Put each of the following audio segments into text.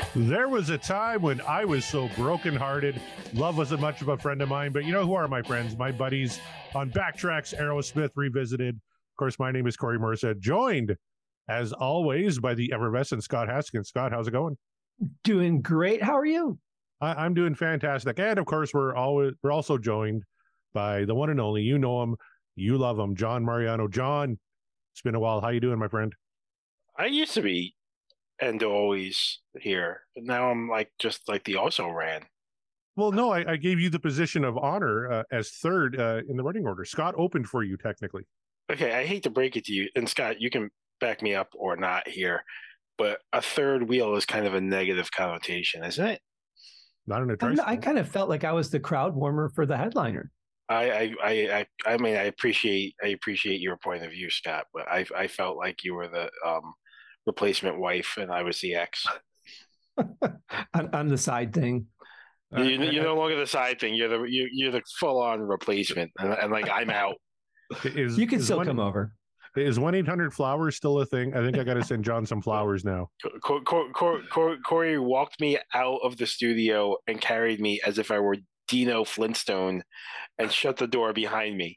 There was a time when I was so brokenhearted. Love wasn't much of a friend of mine, but you know who are my friends? My buddies on Backtracks, Aerosmith Revisited. Of course, my name is Corey Morissette, joined, as always, by the effervescent Scott Haskins. Scott, how's it going? Doing great. How are you? I'm doing fantastic. And of course, we're also joined by the one and only, you know him, you love him, John Mariano. John, it's been a while. How you doing, my friend? I used to be and always here, but now I'm just like the also ran. Well, no, I gave you the position of honor as third in the running order. Scott opened for you, technically. Okay, I hate to break it to you, and Scott, you can back me up or not here, but a third wheel is kind of a negative connotation, isn't it? Not in a tricycle. I kind of felt like I was the crowd warmer for the headliner. I mean, I appreciate your point of view, Scott, but I felt like you were the replacement wife and I was the ex. I'm the side thing. You're no longer the side thing. You're the full on replacement, and like I'm out. You can still come over. Is 1-800-Flowers still a thing? I think I got to send John some flowers now. Corey walked me out of the studio and carried me as if I were Dino Flintstone and shut the door behind me.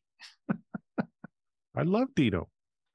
I love Dino.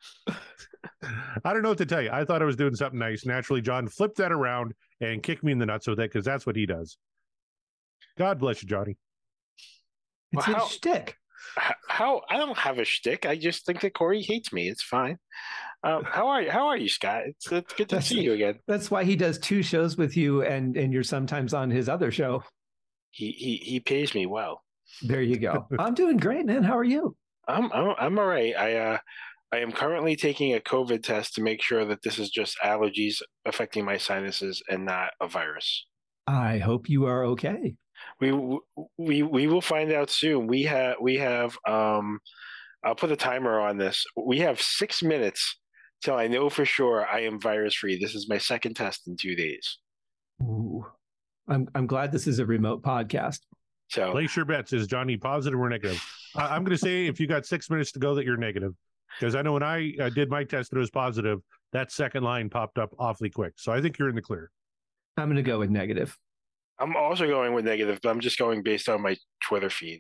I don't know what to tell you. I thought I was doing something nice. Naturally, John flipped that around and kicked me in the nuts with it because that's what he does. God bless you, Johnny. It's his shtick. How I don't have a shtick. I just think that Corey hates me. It's fine. How are you, Scott? It's good to see you again. That's why he does two shows with you, and you're sometimes on his other show. He pays me well. There you go. I'm doing great, man. How are you? I'm all right. I am currently taking a COVID test to make sure that this is just allergies affecting my sinuses and not a virus. I hope you are okay. We will find out soon. We have I'll put a timer on this. We have 6 minutes till I know for sure I am virus free. This is my second test in 2 days. Ooh. I'm glad this is a remote podcast. So place your bets. Is Johnny positive or negative? I'm going to say if you got 6 minutes to go that you're negative, because I know when I did my test and it was positive, that second line popped up awfully quick. So I think you're in the clear. I'm going to go with negative. I'm also going with negative, but I'm just going based on my Twitter feed.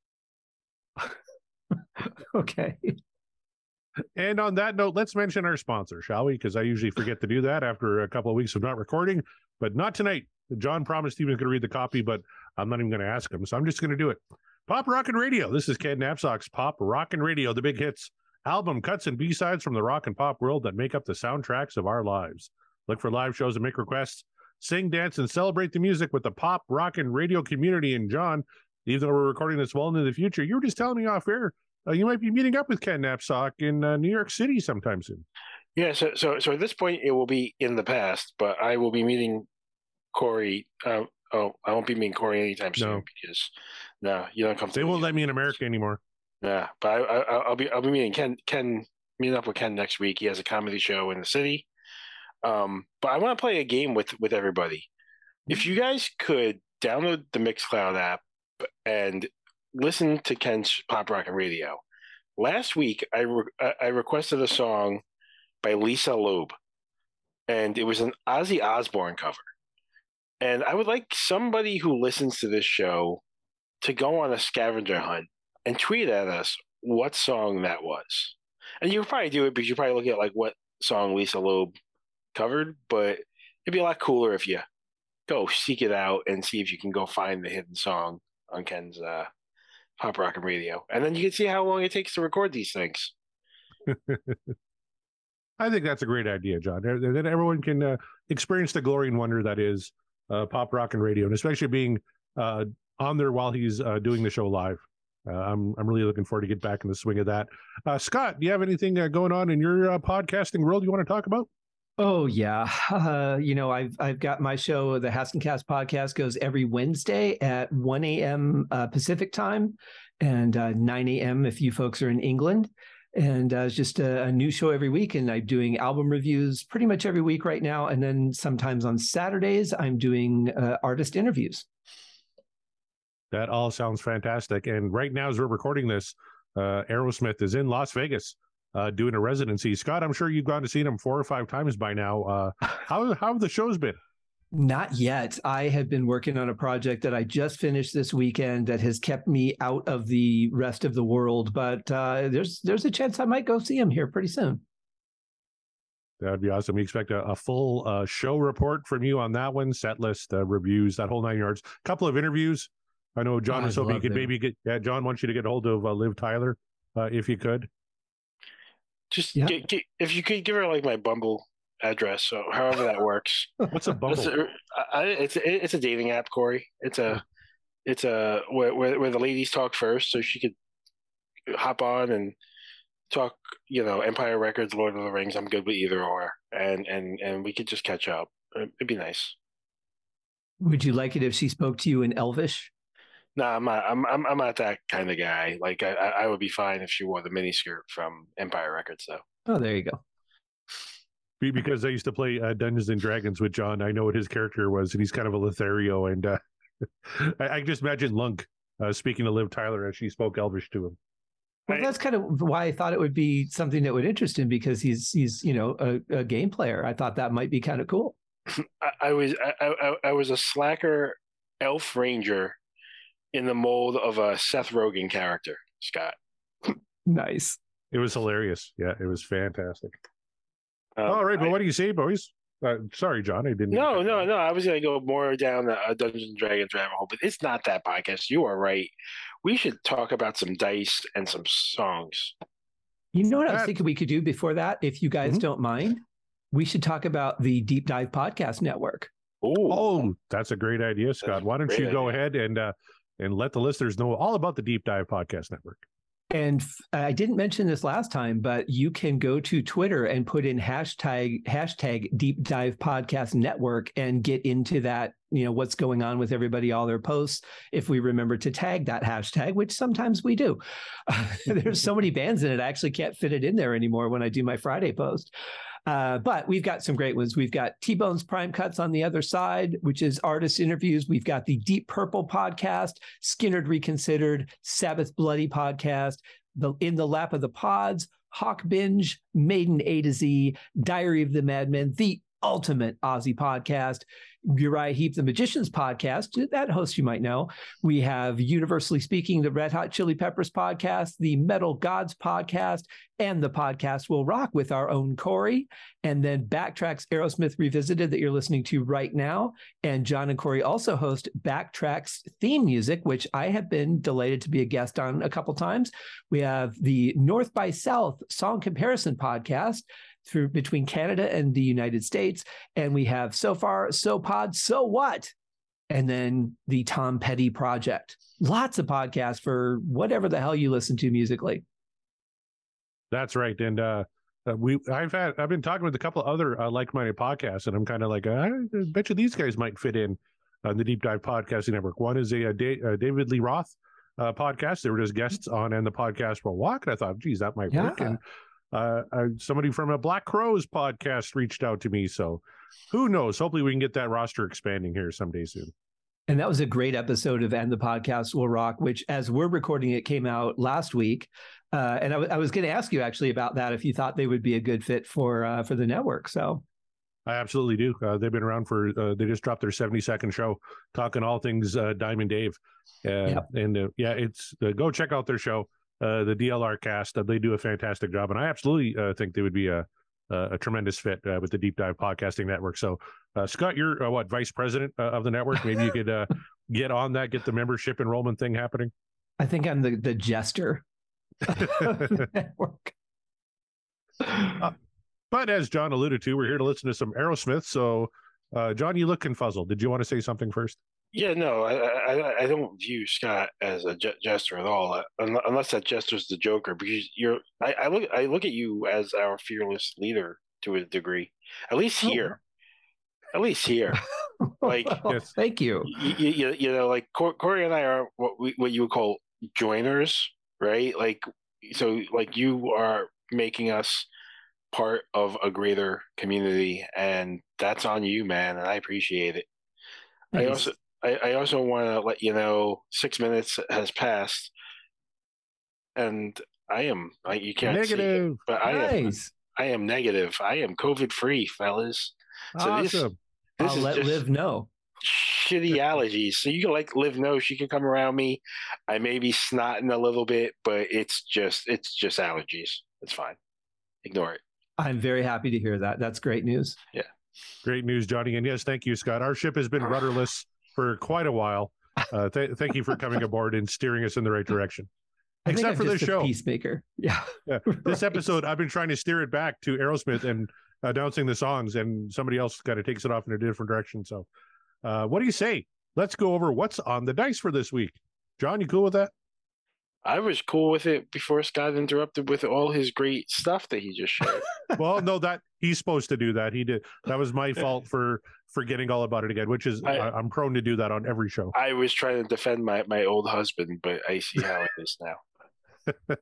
Okay. And on that note, let's mention our sponsor, shall we? Because I usually forget to do that after a couple of weeks of not recording, but not tonight. John promised he was going to read the copy, but I'm not even going to ask him, so I'm just going to do it. Pop Rockin' Radio. This is Ken Knapsack's Pop Rockin' Radio, the big hits, album cuts and B-sides from the rock and pop world that make up the soundtracks of our lives. Look for live shows and make requests. Sing, dance, and celebrate the music with the Pop Rockin' Radio community. And John, even though we're recording this well into the future, you were just telling me off air you might be meeting up with Ken Knapsack in New York City sometime soon. Yeah, so at this point it will be in the past, but I will be meeting Corey. I won't be meeting Corey anytime soon because you don't come. They won't let me in America anymore. Yeah, but I'll be meeting meeting up with Ken next week. He has a comedy show in the city. But I want to play a game with everybody. If you guys could download the Mixcloud app and listen to Ken's Pop Rockin' Radio. Last week, I requested a song by Lisa Loeb, and it was an Ozzy Osbourne cover. And I would like somebody who listens to this show to go on a scavenger hunt and tweet at us what song that was. And you could probably do it because you probably look at like what song Lisa Loeb covered, but it'd be a lot cooler if you go seek it out and see if you can go find the hidden song on Ken's Pop Rockin' Radio, and then you can see how long it takes to record these things. I think that's a great idea, John. That everyone can experience the glory and wonder that is Pop Rockin' Radio, and especially being on there while he's doing the show live. I'm really looking forward to get back in the swing of that. Scott, do you have anything going on in your podcasting world you want to talk about? Oh yeah, I've got my show. The Haskincast podcast goes every Wednesday at 1 a.m. Pacific time, and 9 a.m. if you folks are in England. And it's just a new show every week, and I'm doing album reviews pretty much every week right now. And then sometimes on Saturdays, I'm doing artist interviews. That all sounds fantastic. And right now, as we're recording this, Aerosmith is in Las Vegas. Doing a residency. Scott, I'm sure you've gone to see them 4 or 5 times by now. How have the shows been? Not yet. I have been working on a project that I just finished this weekend that has kept me out of the rest of the world, but there's a chance I might go see him here pretty soon. That'd be awesome. We expect a full show report from you on that one, set list, reviews, that whole 9 yards. A couple of interviews. I know John was hoping you could maybe get. Yeah, John wants you to get a hold of Liv Tyler, if you could. Just if you could give her like my Bumble address, so however that works. What's a Bumble? It's a dating app, Corey. It's a where the ladies talk first, so she could hop on and talk. Empire Records, Lord of the Rings. I'm good with either or, and we could just catch up. It'd be nice. Would you like it if she spoke to you in Elvish? No, I'm not. I'm not that kind of guy. Like I would be fine if she wore the miniskirt from Empire Records, though. Oh, there you go. Because I used to play Dungeons and Dragons with John. I know what his character was, and he's kind of a Lothario. And I just imagine Lunk speaking to Liv Tyler as she spoke Elvish to him. Well, that's kind of why I thought it would be something that would interest him, because he's a game player. I thought that might be kind of cool. I was a slacker elf ranger in the mold of a Seth Rogen character, Scott. Nice. It was hilarious. Yeah, it was fantastic. All right, well, what do you say, boys? Sorry, John, I didn't. No. I was going to go more down a Dungeons and Dragons rabbit hole, but it's not that podcast. You are right. We should talk about some dice and some songs. You know what I was thinking we could do before that, if you guys don't mind? We should talk about the Deep Dive Podcast Network. Oh, that's a great idea, Scott. Why don't you go ahead and let the listeners know all about the Deep Dive Podcast Network? And I didn't mention this last time, but you can go to Twitter and put in hashtag Deep Dive Podcast Network and get into that, what's going on with everybody, all their posts. If we remember to tag that hashtag, which sometimes we do. There's so many bands in it, I actually can't fit it in there anymore when I do my Friday post. But we've got some great ones. We've got T-Bone's Prime Cuts on the other side, which is artist interviews. We've got the Deep Purple podcast, Skynyrd Reconsidered, Sabbath Bloody podcast, the In the Lap of the Pods, Hawk Binge, Maiden A to Z, Diary of the Madmen, the ultimate Aussie podcast, Uriah Heep, the Magicians podcast, that host you might know. We have Universally Speaking, the Red Hot Chili Peppers podcast, the Metal Gods podcast, and the podcast Will Rock with our own Corey, and then Backtracks Aerosmith Revisited that you're listening to right now. And John and Corey also host Backtracks theme music, which I have been delighted to be a guest on a couple times. We have the North by South Song Comparison podcast between Canada and the United States. And we have So Far, So Pod, So What? And then the Tom Petty Project. Lots of podcasts for whatever the hell you listen to musically. That's right. And I've been talking with a couple of other like-minded podcasts, and I'm kind of like, I bet you these guys might fit in on the Deep Dive Podcasting Network. One is a David Lee Roth podcast. They were just guests on, and the podcast will walk. And I thought, geez, that might work. And somebody from a Black Crowes podcast reached out to me. So who knows? Hopefully we can get that roster expanding here someday soon. And that was a great episode of And the Podcast Will Rock, which as we're recording it came out last week. And I was going to ask you actually about that, if you thought they would be a good fit for the network. So I absolutely do. They've been around they just dropped their 72nd show talking all things Diamond Dave. It's go check out their show. The DLR cast, they do a fantastic job, and I absolutely think they would be a tremendous fit with the Deep Dive Podcasting Network. So, Scott, you're vice president of the network? Maybe you could get on that, get the membership enrollment thing happening. I think I'm the jester of the network. But as John alluded to, we're here to listen to some Aerosmith. So, John, you look confuzzled. Did you want to say something first? Yeah, no, I don't view Scott as a jester at all, unless that jester's the Joker. Because I look at you as our fearless leader to a degree, at least here. Like, yes. Thank you. You know, like Corey and I are what you would call joiners, right? Like, so like you are making us part of a greater community, and that's on you, man. And I appreciate it. Nice. I also want to let you know 6 minutes has passed, and you can't negative. See it, but I am negative. I am COVID free, fellas. So awesome. I'll let Liv know. Shitty allergies. So you can like Liv know she can come around me. I may be snotting a little bit, but it's just allergies. It's fine. Ignore it. I'm very happy to hear that. That's great news. Yeah. Great news, Johnny. And yes, thank you, Scott. Our ship has been rudderless for quite a while. Thank you for coming aboard and steering us in the right direction. Except for this show. Peacemaker. Yeah. This episode, I've been trying to steer it back to Aerosmith and announcing the songs, and somebody else kind of takes it off in a different direction. So what do you say? Let's go over what's on the dice for this week. John, you cool with that? I was cool with it before Scott interrupted with all his great stuff that he just shared. Well, no, that he's supposed to do that. He did. That was my fault for forgetting all about it again, which is I'm prone to do that on every show. I was trying to defend my old husband, but I see how it is now.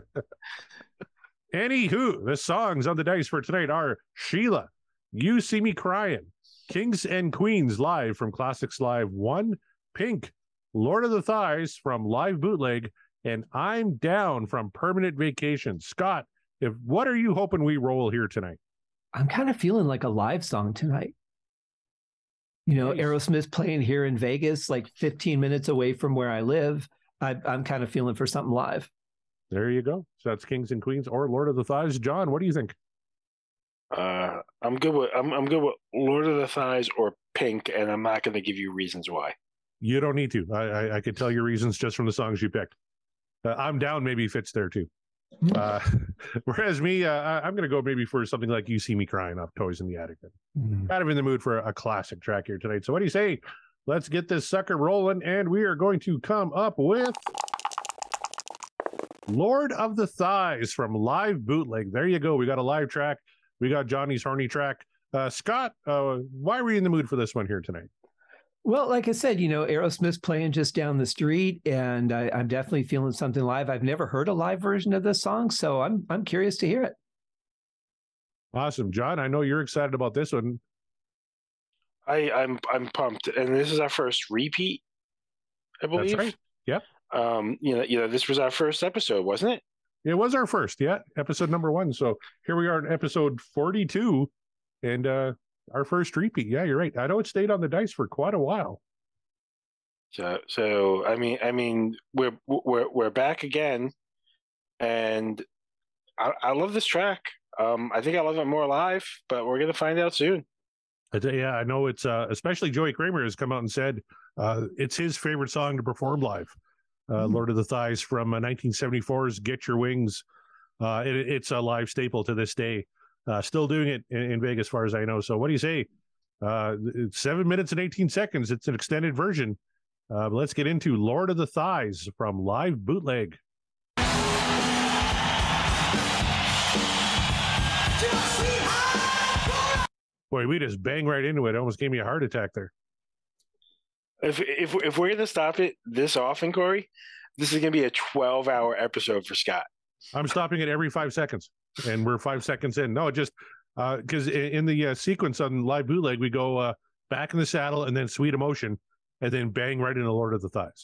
Anywho, the songs on the dice for tonight are Sheila, You See Me Crying, Kings and Queens live from Classics Live 1, Pink, Lord of the Thighs from Live Bootleg, and I'm Down from Permanent Vacation. Scott, what are you hoping we roll here tonight? I'm kind of feeling like a live song tonight. You know, nice. Aerosmith's playing here in Vegas, like 15 minutes away from where I live. I'm kind of feeling for something live. There you go. So that's Kings and Queens or Lord of the Thighs. John, what do you think? I'm good with Lord of the Thighs or Pink, and I'm not going to give you reasons why. You don't need to. I could tell your reasons just from the songs you picked. I'm Down maybe fits there too. Whereas me, I'm going to go maybe for something like You See Me Crying off Toys in the Attic. Kind of in the mood for a classic track here tonight. So what do you say? Let's get this sucker rolling, and we are going to come up with Lord of the Thighs from Live Bootleg. There you go. We got a live track. We got Johnny's horny track. Scott, why were you in the mood for this one here tonight? Well, like I said, you know, Aerosmith's playing just down the street, and I'm definitely feeling something live. I've never heard a live version of this song, so I'm curious to hear it. Awesome, John. I know you're excited about this one. I'm pumped, and this is our first repeat, I believe. That's right. Yep. You know, this was our first episode, wasn't it? It was our first, yeah, episode number 1. So here we are in episode 42, and our first repeat. Yeah, you're right. I know it stayed on the dice for quite a while. So I mean, we're back again, and I love this track. I think I love it more live, but we're gonna find out soon. Yeah, I know it's especially Joey Kramer has come out and said it's his favorite song to perform live. Lord of the Thighs from 1974's Get Your Wings. It's a live staple to this day. Still doing it in Vegas, as far as I know. So what do you say? It's 7 minutes and 18 seconds. It's an extended version. Let's get into Lord of the Thighs from Live Bootleg. Boy, we just bang right into it. Almost gave me a heart attack there. If we're going to stop it this often, Corey, this is going to be a 12-hour episode for Scott. I'm stopping it every 5 seconds, and we're 5 seconds in. No, just because in the sequence on Live Bootleg, we go Back in the Saddle and then Sweet Emotion, and then bang right into Lord of the Thighs.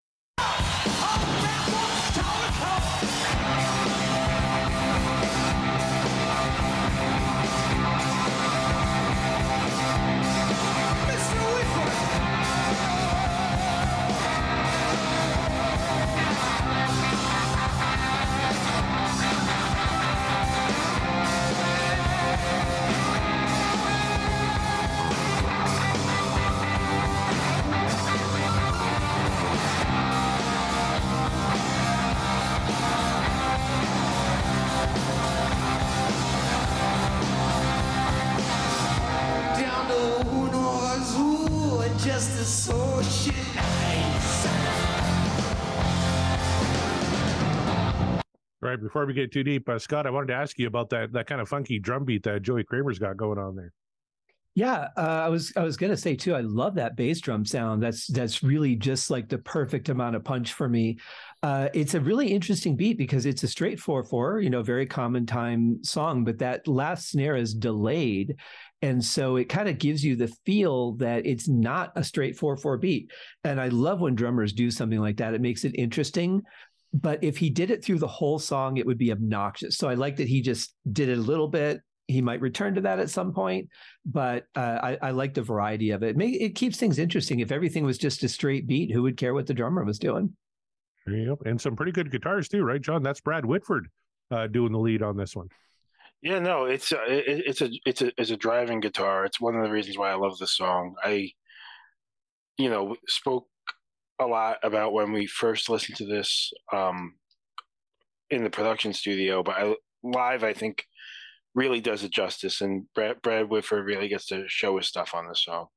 Right, before we get too deep, Scott, I wanted to ask you about that kind of funky drum beat that Joey Kramer's got going on there. Yeah, I was going to say too, I love that bass drum sound. That's really just like the perfect amount of punch for me. It's a really interesting beat because it's a straight 4/4, you know, very common time song, but that last snare is delayed. And so it kind of gives you the feel that it's not a straight 4/4 beat. And I love when drummers do something like that. It makes it interesting. But if he did it through the whole song, it would be obnoxious. So I like that he just did it a little bit. he might return to that at some point. But I like the variety of it. It keeps things interesting. If everything was just a straight beat, who would care what the drummer was doing? Yep. And some pretty good guitars too, right, John? That's Brad Whitford doing the lead on this one. Yeah, no, it's a driving guitar. It's one of the reasons why I love this song. I, spoke a lot about when we first listened to this in the production studio, but live, I think, really does it justice, and Brad Whitford really gets to show his stuff on this song.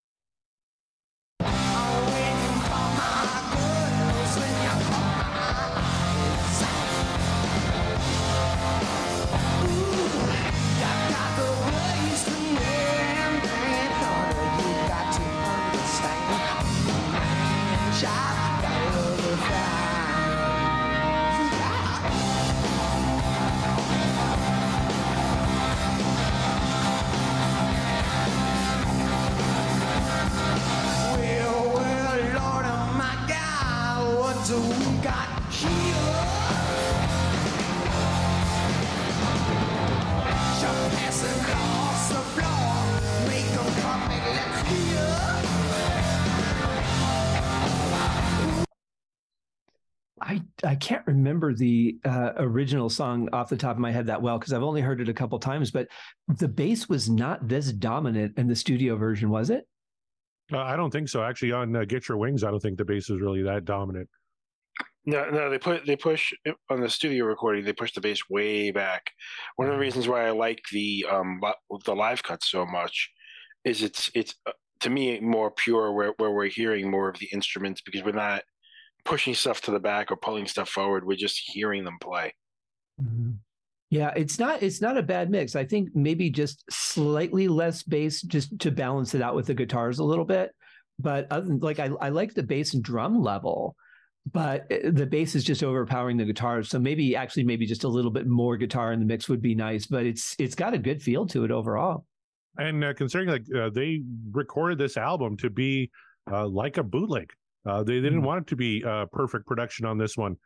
I can't remember the original song off the top of my head that well because I've only heard it a couple times, but the bass was not this dominant in the studio version, was it? I don't think so. Actually, on Get Your Wings, I don't think the bass is really that dominant. No, they push on the studio recording. They push the bass way back. One of the reasons why I like the live cuts so much is it's to me more pure, where we're hearing more of the instruments because we're not pushing stuff to the back or pulling stuff forward. We're just hearing them play. Mm-hmm. Yeah, it's not a bad mix. I think maybe just slightly less bass just to balance it out with the guitars a little bit. But other than, I like the bass and drum level, but the bass is just overpowering the guitars. So maybe just a little bit more guitar in the mix would be nice, but it's got a good feel to it overall. And considering they recorded this album to be like a bootleg. They didn't want it to be perfect production on this one.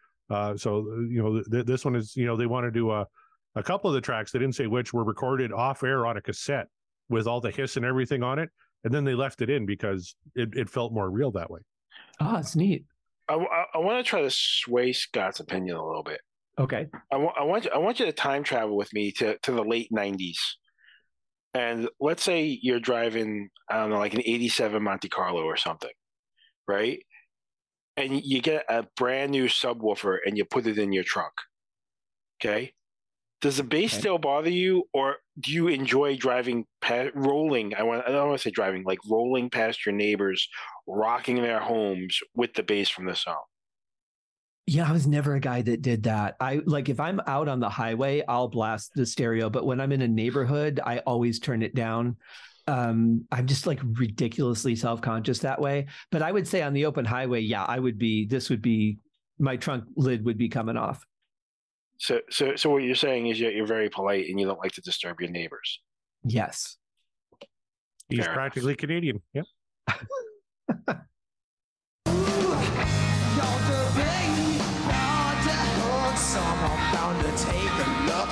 So this one is, they want to do a couple of the tracks, they didn't say which, were recorded off air on a cassette with all the hiss and everything on it. And then they left it in because it felt more real that way. Oh, it's neat. I want to try to sway Scott's opinion a little bit. Okay. I want you to time travel with me to the late 90s. And let's say you're driving, I don't know, like an 87 Monte Carlo or something, right? And you get a brand new subwoofer and you put it in your trunk. Okay. Does the bass still bother you, or do you enjoy driving, rolling? I don't want to say driving, like rolling past your neighbors, rocking their homes with the bass from the song? Yeah, I was never a guy that did that. If I'm out on the highway, I'll blast the stereo, but when I'm in a neighborhood, I always turn it down. I'm just ridiculously self-conscious that way. But I would say on the open highway, yeah, my trunk lid would be coming off. So what you're saying is you're very polite and you don't like to disturb your neighbors. Yes. He's practically Canadian. Yep. Someone bound to take a look.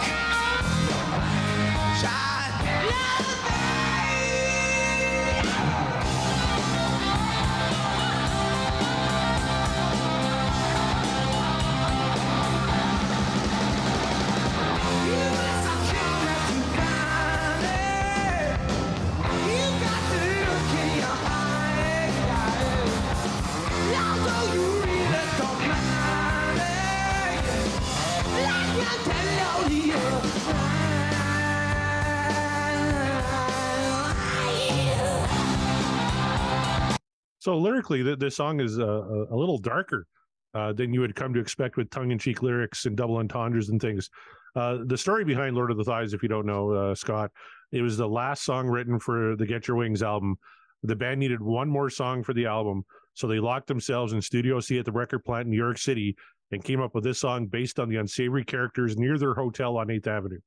So lyrically, this song is a little darker than you would come to expect with tongue-in-cheek lyrics and double entendres and things. The story behind Lord of the Thighs, if you don't know, Scott, it was the last song written for the Get Your Wings album. The band needed one more song for the album, so they locked themselves in Studio C at the record plant in New York City and came up with this song based on the unsavory characters near their hotel on 8th Avenue.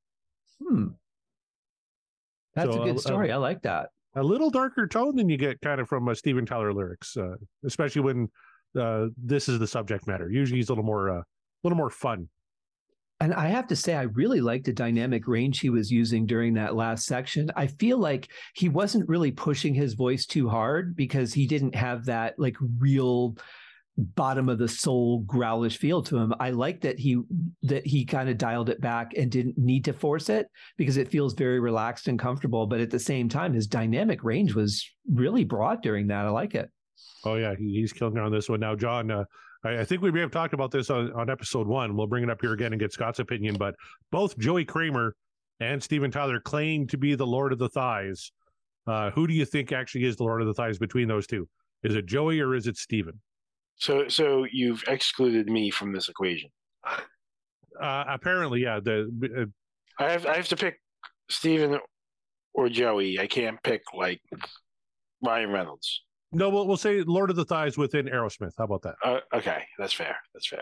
That's a good story. I like that. A little darker tone than you get kind of from Steven Tyler lyrics, especially when this is the subject matter. Usually he's a little more fun. And I have to say, I really liked the dynamic range he was using during that last section. I feel like he wasn't really pushing his voice too hard because he didn't have that like real bottom of the soul growlish feel to him. I like that he kind of dialed it back and didn't need to force it because it feels very relaxed and comfortable. But at the same time, his dynamic range was really broad during that. I like it. Oh yeah, he's killing it on this one now, John. I think we may have talked about this on episode 1. We'll bring it up here again and get Scott's opinion. But both Joey Kramer and Steven Tyler claim to be the Lord of the Thighs. Who do you think actually is the Lord of the Thighs between those two? Is it Joey or is it Steven? So you've excluded me from this equation. Apparently, yeah. I have to pick Steven or Joey. I can't pick like Ryan Reynolds. No, we'll say Lord of the Thighs within Aerosmith. How about that? Okay, that's fair.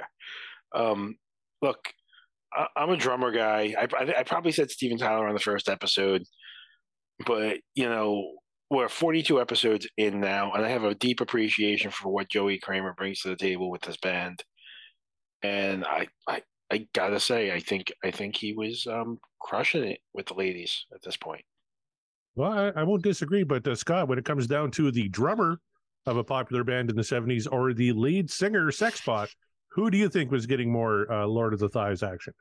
Look, I'm a drummer guy. I probably said Steven Tyler on the first episode, but we're 42 episodes in now, and I have a deep appreciation for what Joey Kramer brings to the table with this band. And I gotta say, I think he was crushing it with the ladies at this point. Well, I won't disagree, but Scott, when it comes down to the drummer of a popular band in the 70s or the lead singer Sexbot, who do you think was getting more Lord of the Thighs action?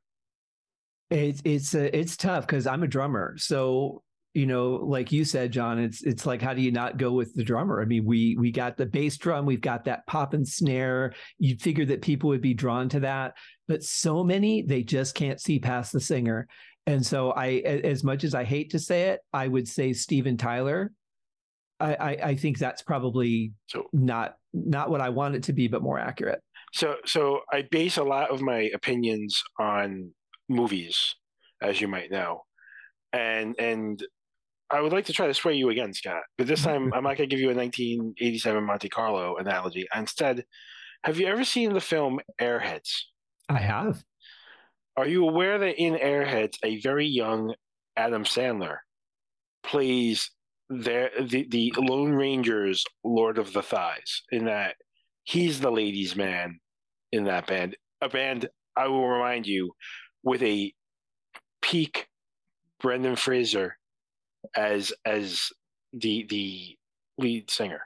It's tough because I'm a drummer. So, like you said, John, it's like, how do you not go with the drummer? I mean, we got the bass drum, we've got that pop and snare. You'd figure that people would be drawn to that, but so many, they just can't see past the singer. And so as much as I hate to say it, I would say Steven Tyler. I think that's probably not what I want it to be, but more accurate. So I base a lot of my opinions on movies, as you might know. And I would like to try to sway you again, Scott, but this time I'm not going to give you a 1987 Monte Carlo analogy. Instead, have you ever seen the film Airheads? I have. Are you aware that in Airheads, a very young Adam Sandler plays the Lone Ranger's Lord of the Thighs, in that he's the ladies' man in that band? A band, I will remind you, with a peak Brendan Fraser as the lead singer.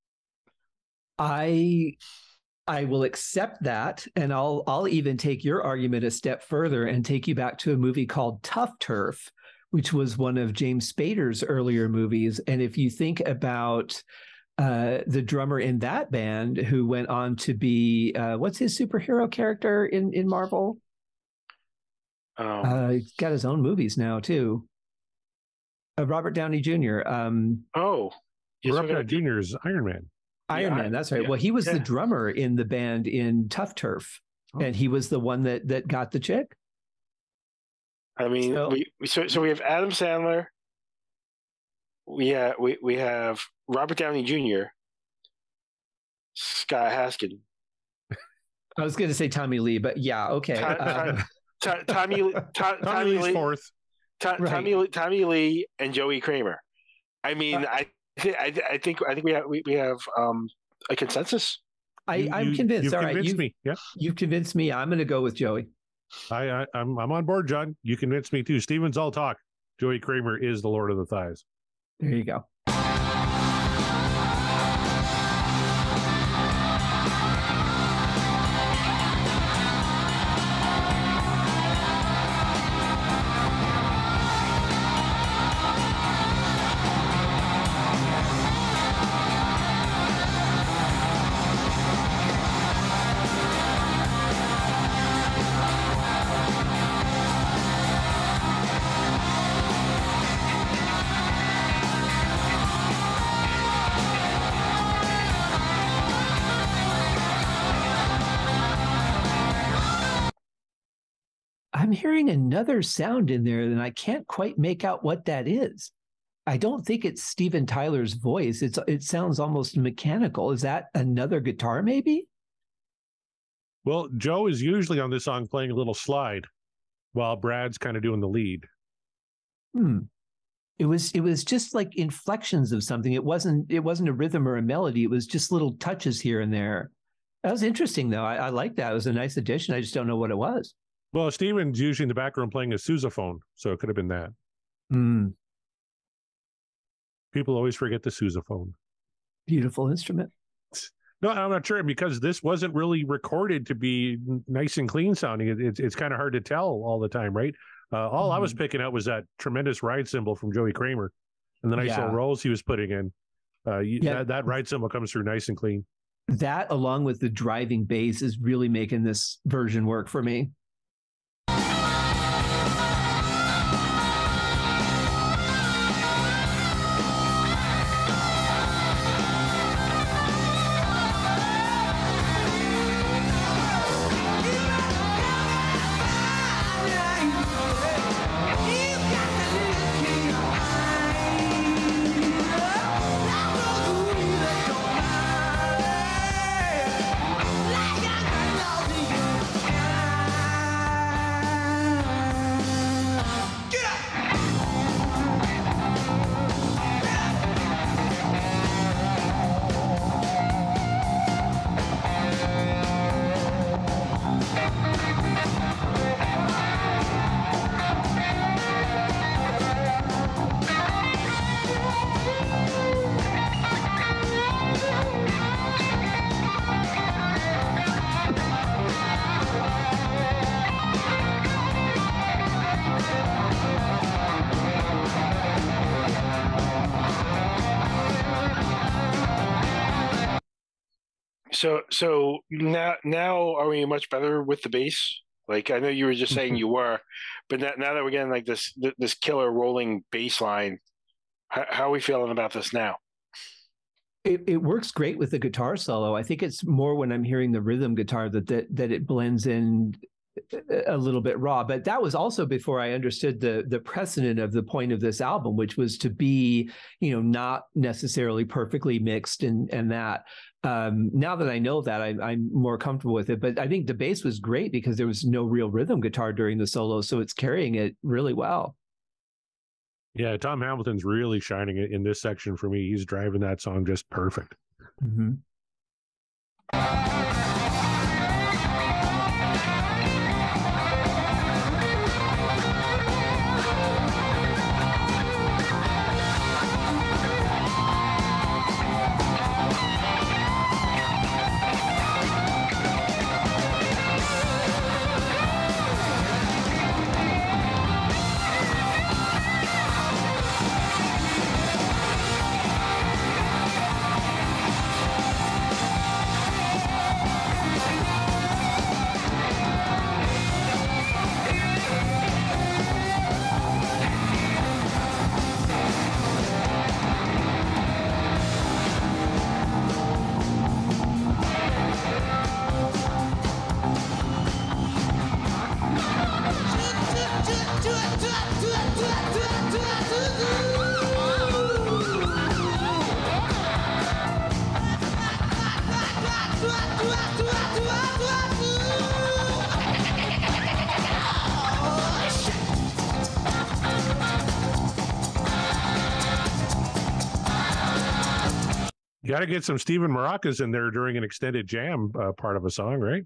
I will accept that, and I'll even take your argument a step further and take you back to a movie called Tough Turf, which was one of James Spader's earlier movies. And if you think about the drummer in that band, who went on to be what's his superhero character in Marvel? He's got his own movies now too. Robert Downey Jr. Robert Downey Jr. is Iron Man. Iron Man, that's right. Yeah, well, he was the drummer in the band in Tough Turf, and he was the one that got the chick. I mean, so we have Adam Sandler. We have Robert Downey Jr., Scott Haskin. I was going to say Tommy Lee, but yeah, okay. Tommy Lee's fourth. Tommy Lee and Joey Kramer. I mean, I think we have a consensus. I'm convinced. You've convinced me. Yeah, you've convinced me. I'm going to go with Joey. I'm on board, John. You convinced me too. Steven's all talk. Joey Kramer is the Lord of the Thighs. There you go. I'm hearing another sound in there, and I can't quite make out what that is. I don't think it's Steven Tyler's voice. It sounds almost mechanical. Is that another guitar, maybe? Well, Joe is usually on this song playing a little slide, while Brad's kind of doing the lead. It was just like inflections of something. It wasn't a rhythm or a melody. It was just little touches here and there. That was interesting, though. I like that. It was a nice addition. I just don't know what it was. Well, Steven's usually in the background playing a sousaphone, so it could have been that. Mm, People always forget the sousaphone. beautiful instrument. No, I'm not sure because this wasn't really recorded to be nice and clean sounding. It's kind of hard to tell all the time, right? All I was picking out was that tremendous ride cymbal from Joey Kramer and the nice little rolls he was putting in. That ride cymbal comes through nice and clean. That, along with the driving bass, is really making this version work for me. So now are we much better with the bass? Like I know you were just saying you were, but now that we're getting like this killer rolling bass line, how are we feeling about this now? It works great with the guitar solo. I think it's more when I'm hearing the rhythm guitar that it blends in a little bit raw. But that was also before I understood the precedent of the point of this album, which was to be, not necessarily perfectly mixed and that. Now that I know that, I'm more comfortable with it. But I think the bass was great because there was no real rhythm guitar during the solo, so it's carrying it really well. Yeah, Tom Hamilton's really shining in this section for me. He's driving that song just perfect. Mm-hmm. You got to get some Stephen Maracas in there during an extended jam part of a song, right?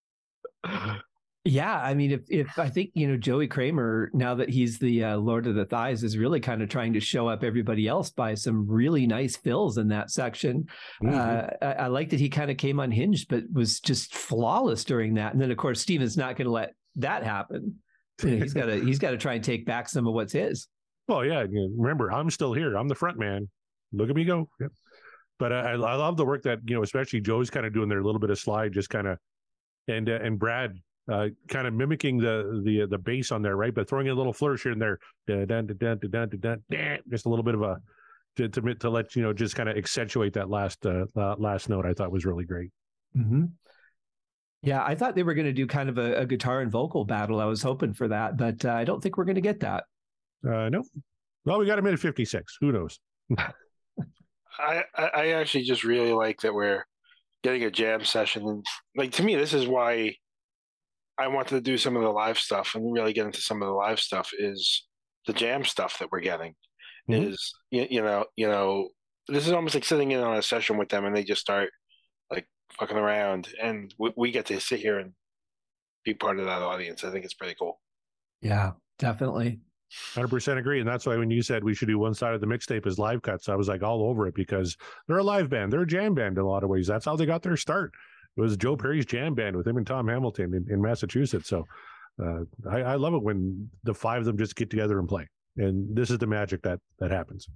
Yeah, I mean, if I think Joey Kramer, now that he's the Lord of the Thighs, is really kind of trying to show up everybody else by some really nice fills in that section. Mm-hmm. I like that he kind of came unhinged, but was just flawless during that. And then, of course, Steven's not going to let that happen. He's got to try and take back some of what's his. Well, yeah. Remember, I'm still here. I'm the front man. Look at me go. Yep. But I love the work that especially Joe's kind of doing there, a little bit of slide, just kind of, and Brad kind of mimicking the bass on there, right? But throwing a little flourish in there, just a little bit of a to let just kind of accentuate that last note. I thought was really great. Mm-hmm. Yeah, I thought they were going to do kind of a guitar and vocal battle. I was hoping for that, but I don't think we're going to get that. No. Well, we got a minute 56. Who knows? I actually just really like that we're getting a jam session. And like, to me, this is why I wanted to do some of the live stuff and really get into some of the live stuff is the jam stuff that we're getting. Mm-hmm. Is, this is almost like sitting in on a session with them and they just start like fucking around and we get to sit here and be part of that audience. I think it's pretty cool. Yeah, definitely. 100% agree. And that's why when you said we should do one side of the mixtape as live cuts, I was like all over it, because they're a live band. They're a jam band in a lot of ways. That's how they got their start. It was Joe Perry's jam band with him and Tom Hamilton in Massachusetts. So I love it when the five of them just get together and play. And this is the magic that happens.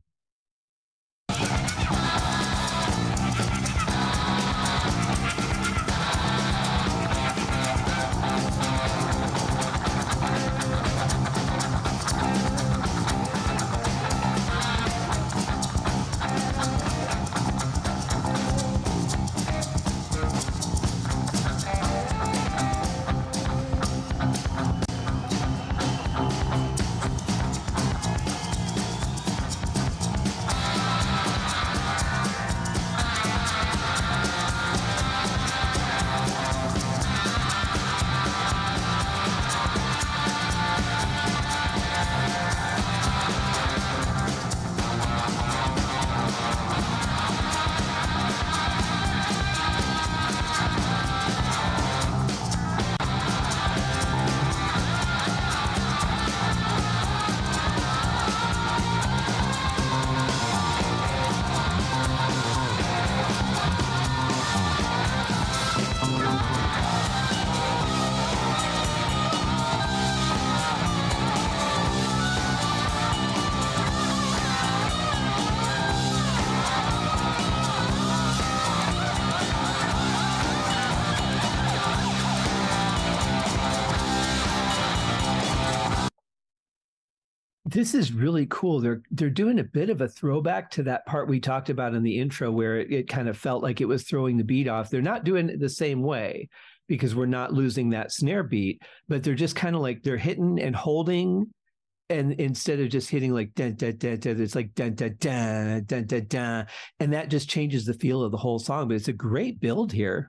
This is really cool. They're doing a bit of a throwback to that part we talked about in the intro, where it kind of felt like it was throwing the beat off. They're not doing it the same way because we're not losing that snare beat, but they're just kind of like they're hitting and holding, and instead of just hitting like dun, dun, dun, dun, it's like dun, dun, dun, dun, dun, dun, and that just changes the feel of the whole song. But it's a great build here.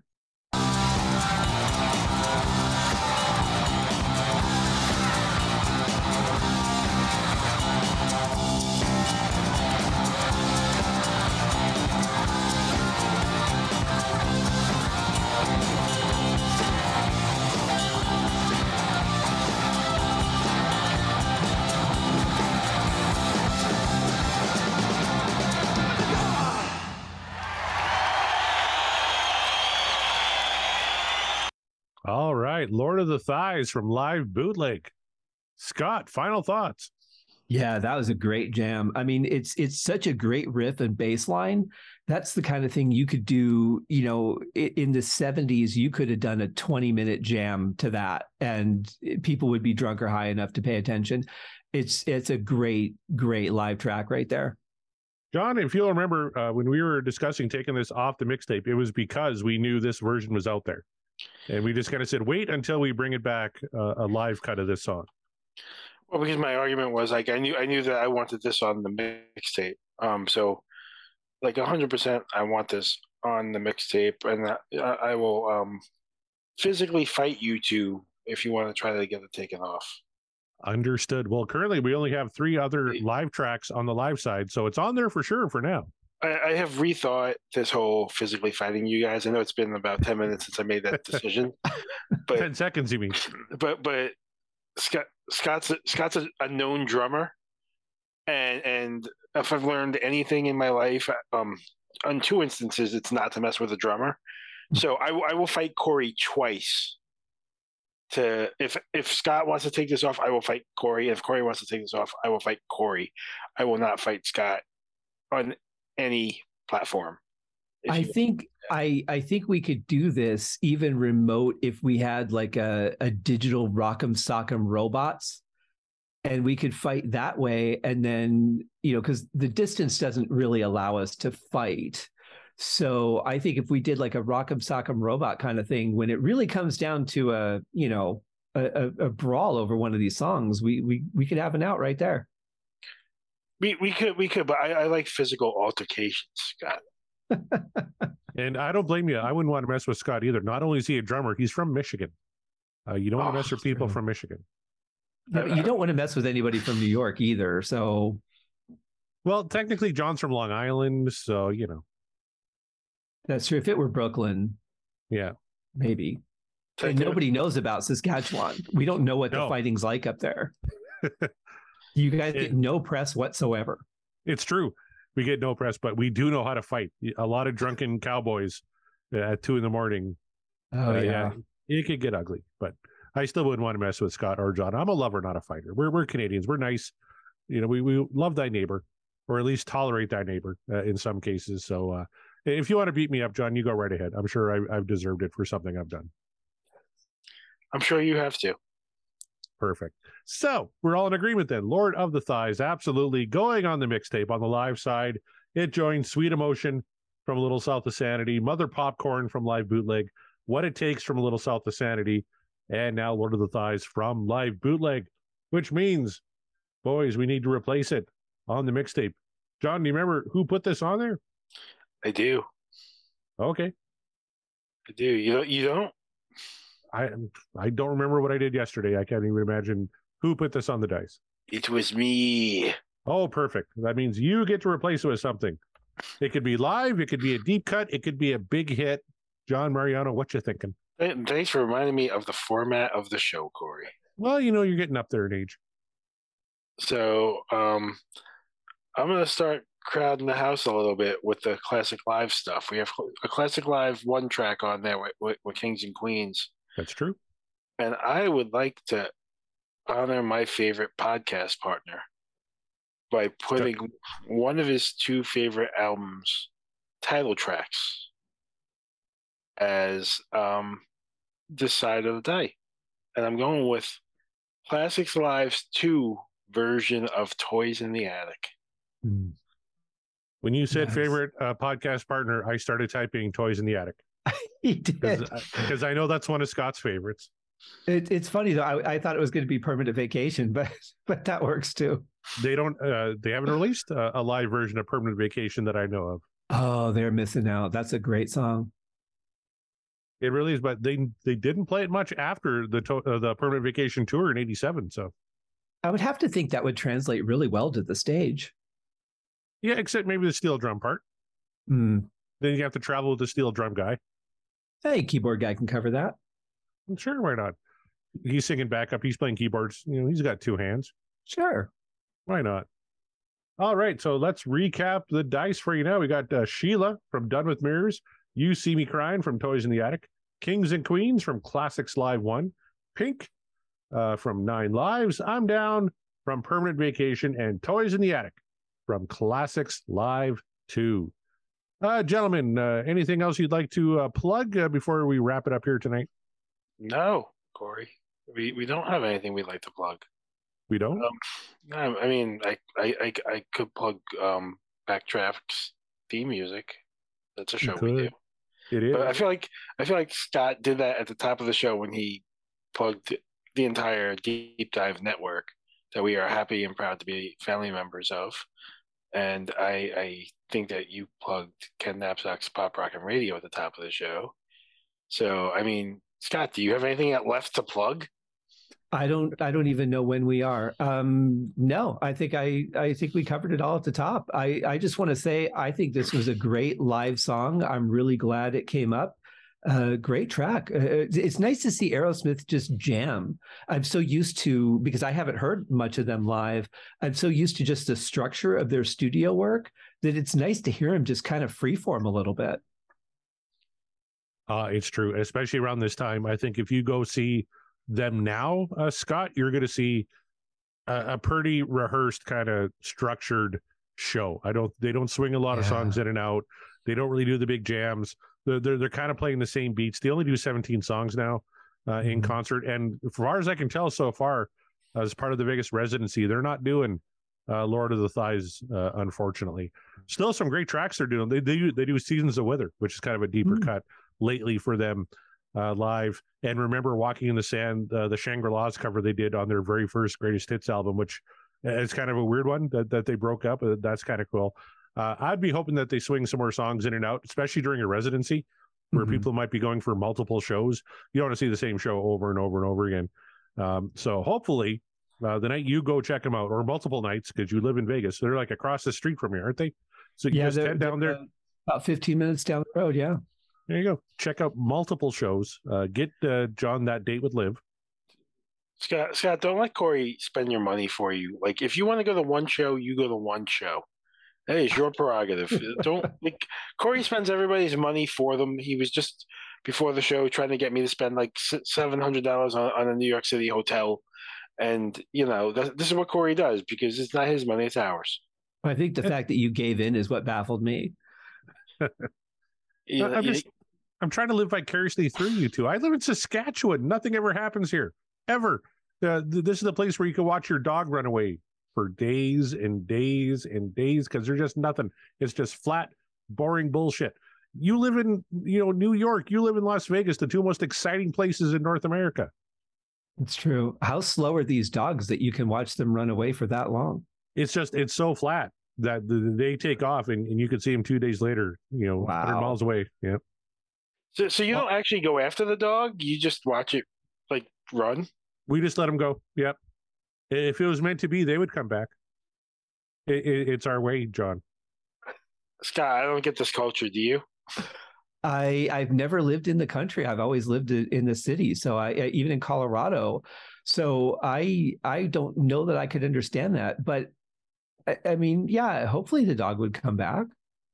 All right. Lord of the Thighs from Live Bootleg. Scott, final thoughts. Yeah, that was a great jam. I mean, it's such a great riff and bass line. That's the kind of thing you could do, you know, in the 70s, you could have done a 20-minute jam to that and people would be drunk or high enough to pay attention. It's a great live track right there. John, if you'll remember when we were discussing taking this off the mixtape, it was because we knew this version was out there. And we just kind of said, wait until we bring it back, a live cut of this song. Well, because my argument was like I knew that I wanted this on the mixtape. So like 100%, I want this on the mixtape, and I will physically fight you two if you want to try to get it taken off. Understood. Well, currently we only have 3 other live tracks on the live side, so it's on there for sure for now. I have rethought this whole physically fighting you guys. I know it's been about 10 minutes since I made that decision. But 10 seconds, you mean? But Scott's a known drummer, and if I've learned anything in my life, on 2 instances, it's not to mess with a drummer. So I will fight Corey twice. If Scott wants to take this off, I will fight Corey. If Corey wants to take this off, I will fight Corey. I will not fight Scott on any platform. I think we could do this even remote if we had like a digital Rock'em Sock'em Robots, and we could fight that way. And then, you know, because the distance doesn't really allow us to fight. So I think if we did like a Rock'em Sock'em Robot kind of thing, when it really comes down to a brawl over one of these songs, we could have an out right there. We could, but I like physical altercations, Scott. And I don't blame you. I wouldn't want to mess with Scott either. Not only is he a drummer, he's from Michigan. You don't want to mess with people from Michigan. Yeah, but you don't want to mess with anybody from New York either. So, well, technically, John's from Long Island, so you know. That's true. If it were Brooklyn, yeah, maybe. And nobody knows about Saskatchewan. We don't know what the No. fighting's like up there. You guys get no press whatsoever. It's true. We get no press, but we do know how to fight. A lot of drunken cowboys at 2 a.m. Oh, yeah. It could get ugly, but I still wouldn't want to mess with Scott or John. I'm a lover, not a fighter. We're Canadians. We're nice. You know, we love thy neighbor, or at least tolerate thy neighbor in some cases. So if you want to beat me up, John, you go right ahead. I'm sure I've deserved it for something I've done. I'm sure you have to. Perfect. So we're all in agreement then. Lord of the Thighs, absolutely going on the mixtape on the live side. It joins Sweet Emotion from A Little South of Sanity, Mother Popcorn from Live Bootleg, What It Takes from A Little South of Sanity, and now Lord of the Thighs from Live Bootleg, which means, boys, we need to replace it on the mixtape. John, do you remember who put this on there? I do. Okay. I do. You don't? I don't remember what I did yesterday. I can't even imagine who put this on the dice. It was me. Oh, perfect. That means you get to replace it with something. It could be live. It could be a deep cut. It could be a big hit. John Mariano, what you thinking? Thanks for reminding me of the format of the show, Corey. Well, you know, you're getting up there in age. So I'm going to start crowding the house a little bit with the Classic Live stuff. We have a Classic Live 1 track on there with Kings and Queens. That's true. And I would like to honor my favorite podcast partner by putting one of his 2 favorite albums title tracks as this side of the die. And I'm going with Classics Live's 2 version of Toys in the Attic. When you said Nice. favorite podcast partner, I started typing Toys in the Attic. He did. Because I know that's one of Scott's favorites. It's funny though. I thought it was going to be Permanent Vacation, but that works too. They haven't released a live version of Permanent Vacation that I know of. Oh, they're missing out. That's a great song. It really is, but they didn't play it much after the Permanent Vacation tour in '87. So I would have to think that would translate really well to the stage. yeah, except maybe the steel drum part. Mm. Then you have to travel with the steel drum guy. Hey, keyboard guy can cover that. Sure, why not? He's singing backup. He's playing keyboards. You know, he's got 2 hands. Sure. Why not? All right, so let's recap the dice for you now. We got Sheila from Done with Mirrors, You See Me Crying from Toys in the Attic, Kings and Queens from Classics Live 1, Pink from 9 Lives, I'm Down from Permanent Vacation, and Toys in the Attic from Classics Live 2. Gentlemen, anything else you'd like to plug before we wrap it up here tonight? No, Corey. We don't have anything we'd like to plug. We don't? No, I mean, I could plug Backtrack's theme music. That's a show we do. It is. But I feel like Scott did that at the top of the show when he plugged the entire Deep Dive network that we are happy and proud to be family members of. And I think that you plugged Ken Knapsack's Pop Rock and Radio at the top of the show. So, I mean, Scott, do you have anything left to plug? I don't even know when we are. No, I think we covered it all at the top. I just want to say I think this was a great live song. I'm really glad it came up. Great track. It's nice to see Aerosmith just jam. I'm so used to, because I haven't heard much of them live, I'm so used to just the structure of their studio work that it's nice to hear him just kind of freeform a little bit. It's true, especially around this time. I think if you go see them now, Scott, you're going to see a pretty rehearsed kind of structured show. They don't swing a lot of songs in and out. They don't really do the big jams. They're kind of playing the same beats. They only do 17 songs now in concert. And as far as I can tell so far, as part of the Vegas residency, they're not doing Lord of the Thighs, unfortunately. Still some great tracks they're doing. They do Seasons of Wither, which is kind of a deeper cut lately for them live. And remember Walking in the Sand, the Shangri-La's cover they did on their very first Greatest Hits album, which is kind of a weird one that they broke up. That's kind of cool. I'd be hoping that they swing some more songs in and out, especially during a residency where people might be going for multiple shows. You don't want to see the same show over and over and over again. So hopefully the night you go check them out, or multiple nights, because you live in Vegas, they're like across the street from you, aren't they? So you just head down there. About 15 minutes down the road. Yeah. There you go. Check out multiple shows. Get John that date with Liv. Scott, don't let Corey spend your money for you. Like, if you want to go to one show, you go to one show. That is your prerogative. Don't like Corey spends everybody's money for them. He was just before the show trying to get me to spend like $700 on a New York City hotel, and this is what Corey does because it's not his money; it's ours. I think the fact that you gave in is what baffled me. I'm trying to live vicariously through you two. I live in Saskatchewan. Nothing ever happens here, ever. This is the place where you can watch your dog run away for days and days and days because there's just nothing. It's just flat, boring bullshit. You live in, New York. You live in Las Vegas, the two most exciting places in North America. It's true. How slow are these dogs that you can watch them run away for that long? It's so flat that they take off and you can see them 2 days later, 100 miles away. Yeah. So you don't actually go after the dog. You just watch it like run. We just let them go. Yep. If it was meant to be, they would come back. It's our way, John. Scott, I don't get this culture. Do you? I've never lived in the country. I've always lived in the city. So I even in Colorado. So I don't know that I could understand that. But I mean, yeah, hopefully the dog would come back.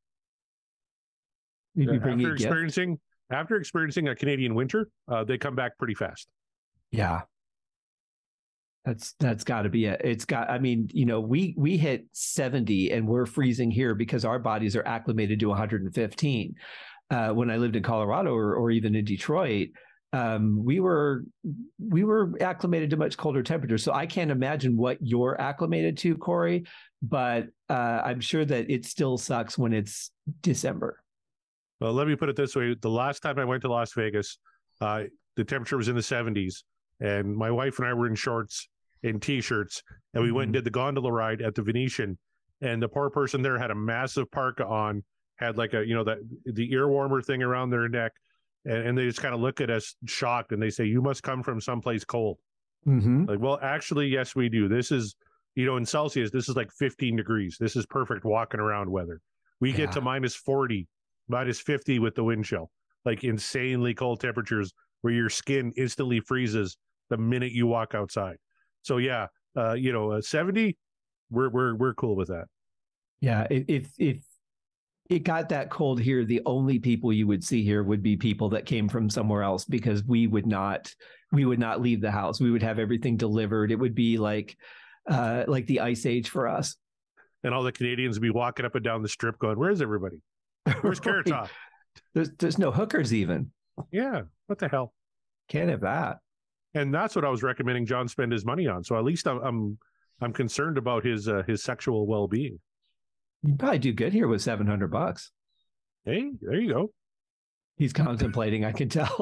Maybe bring you a gift. After experiencing a Canadian winter, they come back pretty fast. Yeah. That's got to be it. It's got, I mean, we hit 70 and we're freezing here because our bodies are acclimated to 115. When I lived in Colorado or even in Detroit, we were acclimated to much colder temperatures. So I can't imagine what you're acclimated to, Corey, but I'm sure that it still sucks when it's December. Well, let me put it this way. The last time I went to Las Vegas, the temperature was in the 70s, and my wife and I were in shorts and T-shirts, and we went and did the gondola ride at the Venetian, and the poor person there had a massive parka on, had like the ear warmer thing around their neck, and they just kind of look at us shocked, and they say, "You must come from someplace cold." Mm-hmm. Like, well, actually, yes, we do. This is, in Celsius, this is like 15 degrees. This is perfect walking around weather. We get to minus 40. Minus 50 with the wind chill, like insanely cold temperatures where your skin instantly freezes the minute you walk outside. So 70, we're cool with that. Yeah, if it got that cold here, the only people you would see here would be people that came from somewhere else because we would not leave the house. We would have everything delivered. It would be like the Ice Age for us. And all the Canadians would be walking up and down the strip going, "Where's everybody? Where's Carrot Top?" There's no hookers even. Yeah, what the hell? Can't have that. And that's what I was recommending John spend his money on. So at least I'm concerned about his sexual well-being. You'd probably do good here with $700. Hey, there you go. He's contemplating, I can tell.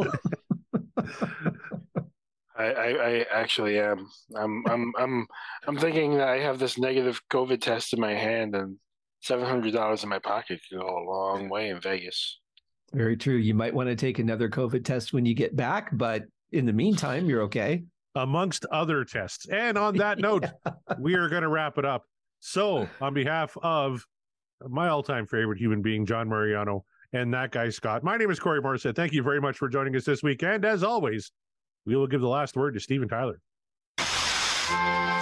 I actually am. I'm thinking that I have this negative COVID test in my hand, and $700 in my pocket could go a long way in Vegas. Very true. You might want to take another COVID test when you get back, but in the meantime, you're okay. Amongst other tests. And on that note, we are going to wrap it up. So on behalf of my all-time favorite human being, John Mariano, and that guy, Scott, my name is Corey Morissette. Thank you very much for joining us this week. And as always, we will give the last word to Steven Tyler.